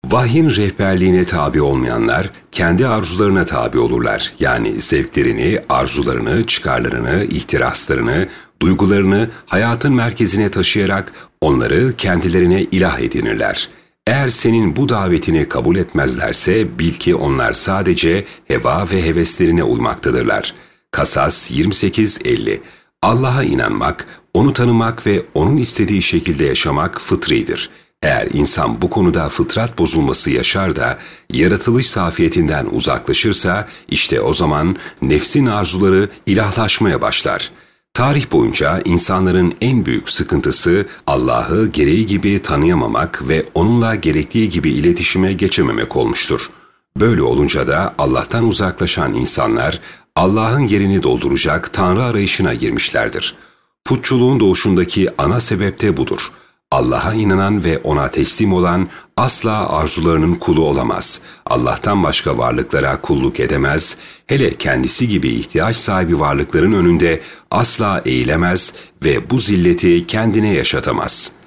Vahyin rehberliğine tabi olmayanlar, kendi arzularına tabi olurlar. Yani zevklerini, arzularını, çıkarlarını, ihtiraslarını, duygularını hayatın merkezine taşıyarak onları kendilerine ilah edinirler. Eğer senin bu davetini kabul etmezlerse bil ki onlar sadece heva ve heveslerine uymaktadırlar. Kasas 28-50. Allah'a inanmak, onu tanımak ve onun istediği şekilde yaşamak fıtridir. Eğer insan bu konuda fıtrat bozulması yaşar da yaratılış safiyetinden uzaklaşırsa işte o zaman nefsin arzuları ilahlaşmaya başlar. Tarih boyunca insanların en büyük sıkıntısı Allah'ı gereği gibi tanıyamamak ve onunla gerektiği gibi iletişime geçememek olmuştur. Böyle olunca da Allah'tan uzaklaşan insanlar Allah'ın yerini dolduracak Tanrı arayışına girmişlerdir. Putçuluğun doğuşundaki ana sebep de budur. Allah'a inanan ve ona teslim olan asla arzularının kulu olamaz. Allah'tan başka varlıklara kulluk edemez, hele kendisi gibi ihtiyaç sahibi varlıkların önünde asla eğilemez ve bu zilleti kendine yaşatamaz.''